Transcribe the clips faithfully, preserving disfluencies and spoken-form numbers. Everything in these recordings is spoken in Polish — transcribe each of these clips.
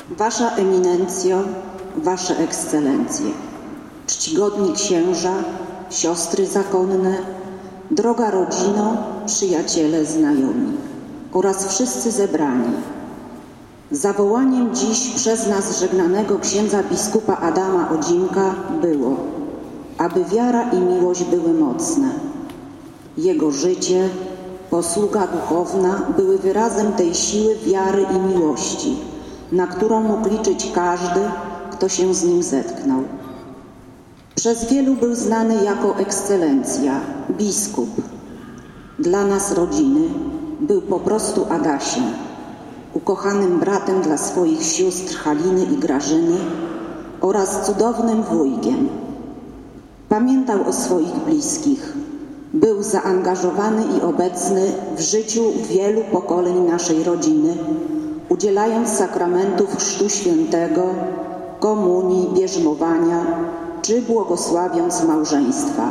Wasza Eminencjo, Wasze Ekscelencje, czcigodni księża, siostry zakonne, droga rodzino, przyjaciele, znajomi oraz wszyscy zebrani. Zawołaniem dziś przez nas żegnanego księdza biskupa Adama Odzimka było, aby wiara i miłość były mocne. Jego życie, posługa duchowna były wyrazem tej siły wiary i miłości, na którą mógł liczyć każdy, kto się z nim zetknął. Przez wielu był znany jako ekscelencja, biskup. Dla nas rodziny był po prostu Adasiem, ukochanym bratem dla swoich sióstr Haliny i Grażyny oraz cudownym wujkiem. Pamiętał o swoich bliskich, był zaangażowany i obecny w życiu wielu pokoleń naszej rodziny, udzielając sakramentów Chrztu Świętego, komunii, bierzmowania czy błogosławiąc małżeństwa.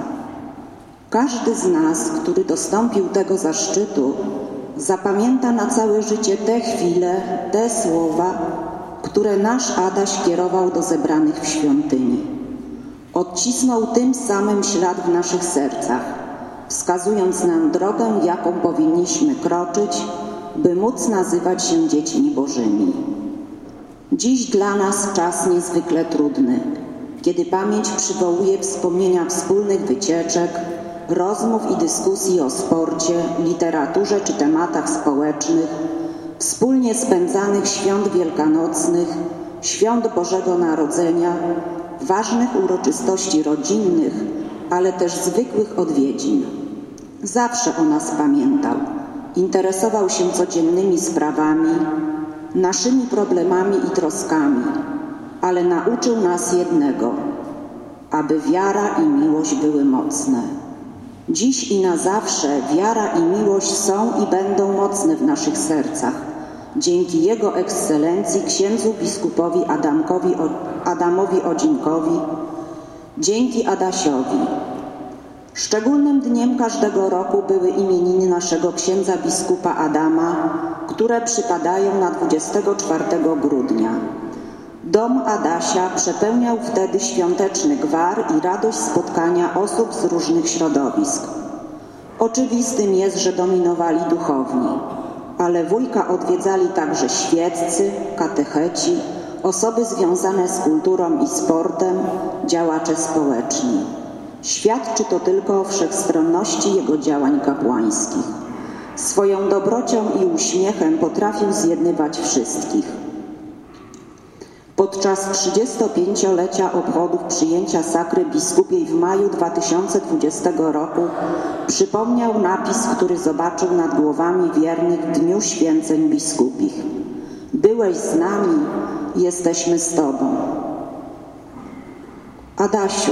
Każdy z nas, który dostąpił tego zaszczytu, zapamięta na całe życie te chwile, te słowa, które nasz Adaś kierował do zebranych w świątyni. Odcisnął tym samym ślad w naszych sercach, wskazując nam drogę, jaką powinniśmy kroczyć, by móc nazywać się dziećmi Bożymi. Dziś dla nas czas niezwykle trudny, kiedy pamięć przywołuje wspomnienia wspólnych wycieczek, rozmów i dyskusji o sporcie, literaturze czy tematach społecznych, wspólnie spędzanych świąt wielkanocnych, świąt Bożego Narodzenia, ważnych uroczystości rodzinnych, ale też zwykłych odwiedzin. Zawsze o nas pamiętał, interesował się codziennymi sprawami, naszymi problemami i troskami, ale nauczył nas jednego, aby wiara i miłość były mocne. Dziś i na zawsze wiara i miłość są i będą mocne w naszych sercach, dzięki Jego Ekscelencji księdzu biskupowi Adamkowi, Adamowi Odzimkowi, dzięki Adasiowi. Szczególnym dniem każdego roku były imieniny naszego księdza biskupa Adama, które przypadają na dwudziestego czwartego grudnia. Dom Adasia przepełniał wtedy świąteczny gwar i radość spotkania osób z różnych środowisk. Oczywistym jest, że dominowali duchowni, ale wujka odwiedzali także świeccy, katecheci, osoby związane z kulturą i sportem, działacze społeczni. Świadczy to tylko o wszechstronności jego działań kapłańskich. Swoją dobrocią i uśmiechem potrafił zjednywać wszystkich. Podczas trzydziestopięciolecia obchodów przyjęcia sakry biskupiej w maju dwa tysiące dwudziestego roku przypomniał napis, który zobaczył nad głowami wiernych w Dniu Święceń Biskupich. Byłeś z nami, jesteśmy z Tobą. Adasiu,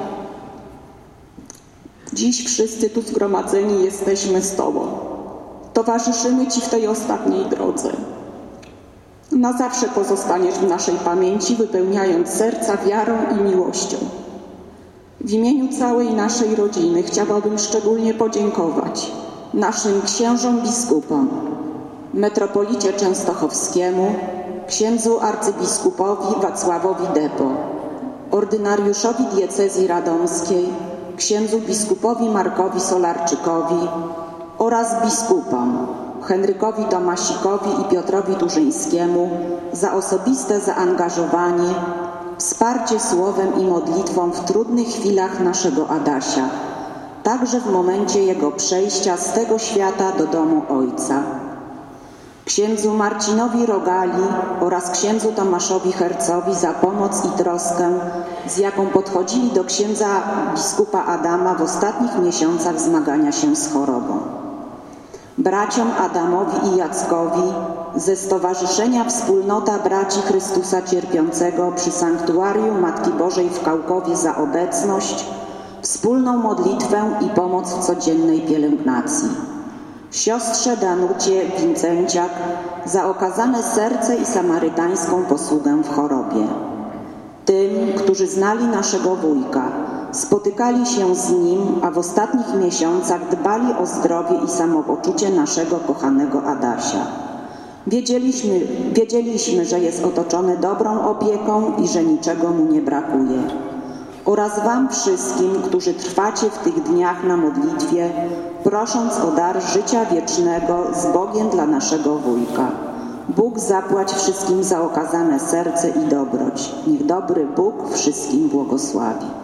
dziś wszyscy tu zgromadzeni jesteśmy z Tobą. Towarzyszymy Ci w tej ostatniej drodze. Na zawsze pozostaniesz w naszej pamięci, wypełniając serca wiarą i miłością. W imieniu całej naszej rodziny chciałabym szczególnie podziękować naszym księżom biskupom, metropolicie częstochowskiemu, księdzu arcybiskupowi Wacławowi Depo, ordynariuszowi diecezji radomskiej, księdzu biskupowi Markowi Solarczykowi oraz biskupom Henrykowi Tomasikowi i Piotrowi Turzyńskiemu za osobiste zaangażowanie, wsparcie słowem i modlitwą w trudnych chwilach naszego Adasia, także w momencie jego przejścia z tego świata do domu Ojca. Księdzu Marcinowi Rogali oraz księdzu Tomaszowi Hercowi za pomoc i troskę, z jaką podchodzili do księdza biskupa Adama w ostatnich miesiącach zmagania się z chorobą. Braciom Adamowi i Jackowi ze Stowarzyszenia Wspólnota Braci Chrystusa Cierpiącego przy Sanktuarium Matki Bożej w Kałkowie za obecność, wspólną modlitwę i pomoc w codziennej pielęgnacji. Siostrze Danucie Wincenciak za okazane serce i samarytańską posługę w chorobie. Tym, którzy znali naszego wujka, spotykali się z nim, a w ostatnich miesiącach dbali o zdrowie i samopoczucie naszego kochanego Adasia. Wiedzieliśmy, wiedzieliśmy, że jest otoczony dobrą opieką i że niczego mu nie brakuje. Oraz wam wszystkim, którzy trwacie w tych dniach na modlitwie, prosząc o dar życia wiecznego z Bogiem dla naszego wujka. Bóg zapłać wszystkim za okazane serce i dobroć. Niech dobry Bóg wszystkim błogosławi.